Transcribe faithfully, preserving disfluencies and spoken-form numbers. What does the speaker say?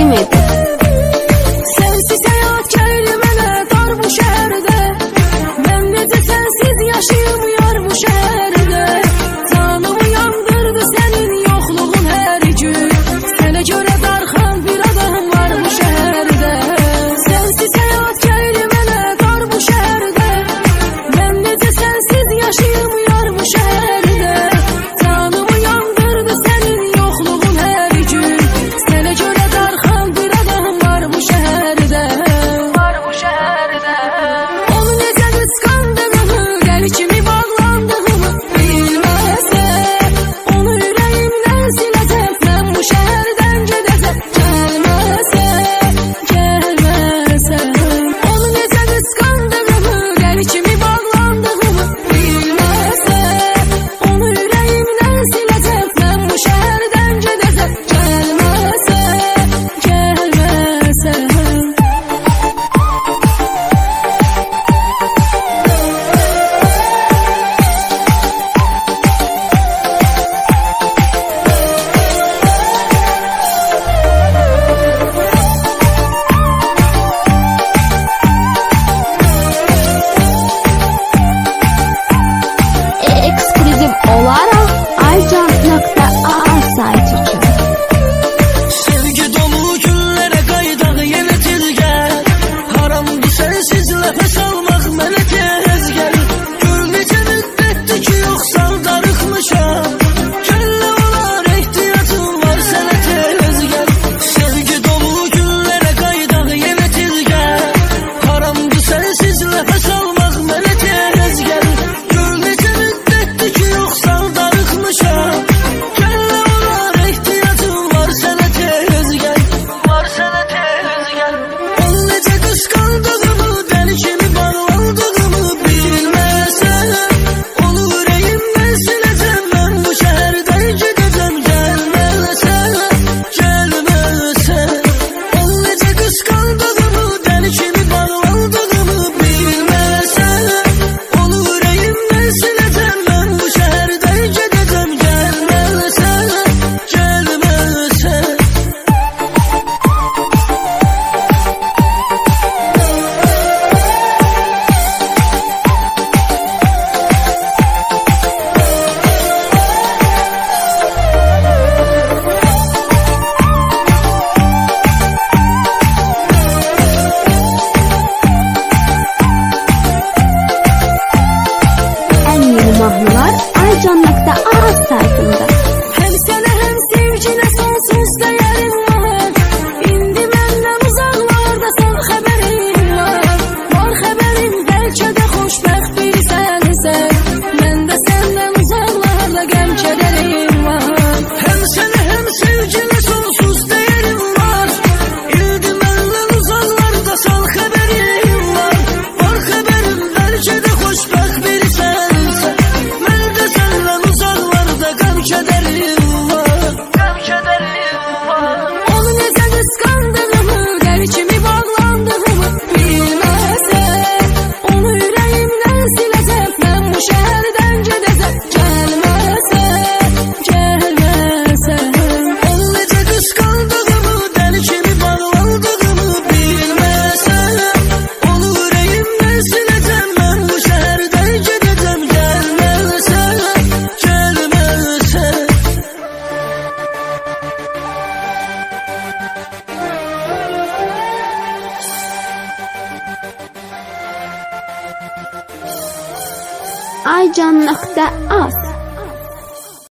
təqdim edir. Sensiz hayat geldi mənə dar bu şəhərdə, mən necə sensiz yaşayamıyorum bu şəhərdə. Canımı yandırdı senin yokluğun her gün, sənə görə darxan bir adam var bu şəhərdə. Sensiz hayat geldi mənə dar bu şəhərdə, mən necə sensiz yaşayamıyorum bu şəhərdə. Canımı yandırdı senin yokluğun her gün, sənə görə darxan bir adam var bu şəhərdə. Var bu şəhərdə. Onu necə qısqandığımı, gəl kimi bağlandığımı bilməsən, onu ürəyimdən siləcəm, mən bu şəhərdən gedəcəm. Gəlməsən, gəlməsən. Onu necə qısqandığımı, gəl kimi bağlandığımı bilməsən, onu ürəyimdən siləcəm, mən bu şəhərdən gedəcəm. Gəlməsən, gəlməsən. Eksklüziv olaraq aycan nöqtə a saytı üçün. Sevgi dolu günlərə qayıdaq yenə tez gəl, haramdır sənsiz nəfəs almaq mənə tez gəl. Gör necə müddətdir ki yoxsan darıxmışam, kəllə olar ehtiyacım var sənə tez gəl. Sevgi dolu günlərə qayıdaq yenə tez gəl, haramdır sənsiz nəfəs almaq mənə tez gəl. Gör necə müddətdir ki yoxsan darıxmışam, kəllə olar ehtiyacım var sənə tez gəl. Var sənə tez gəl. Onu necə qısqandığımı, dəli kimi bağlandığımı bilməsən, onu ürəyimdən siləcəm, mən bu şəhərdən gedəcəm. Gəlməsən, gəlməsən. Onu necə qısqandığımı, dəli kimi bağlandığımı bilməsən, onu ürəyimdən siləcəm, mən bu şəhərdən gedəcəm. Gəlməsən, gəlməsən. Ən yeni mahnılar aycan nöqtə a saytında. Hem sənə hem sevginə sonsuz dəyərim var, İndi məndən uzaqlardasan xəbərim var. Var xəbərim bəlkə də xoşbəxt bir sənsən, mən də səndən uzaqlarda qəm kədərim var. Hem sənə hem sevginə sonsuz dəyərim var, İndi məndən uzaqlardasan xəbərim var. Var xəbərim bəlkə də xoşbəxt bir sənsən, mən də səndən uzaqlarda qəm kədərim var. Qəm kədərim var. Onu necə qısqandığımı, gəl kimi bağlandığımı bilməsən, onu ürəyimdən siləcəm, mən bu şəhərdən gedəcəm. Gəlməsən, gəlməsən. Onu necə qısqandığımı, dəli kimi bağlandığımı bilməsən, onu ürəyimdən siləcəm, mən bu şəhərdən gedəcəm. Gəlməsən, gəlməsən. aycan nöqtə a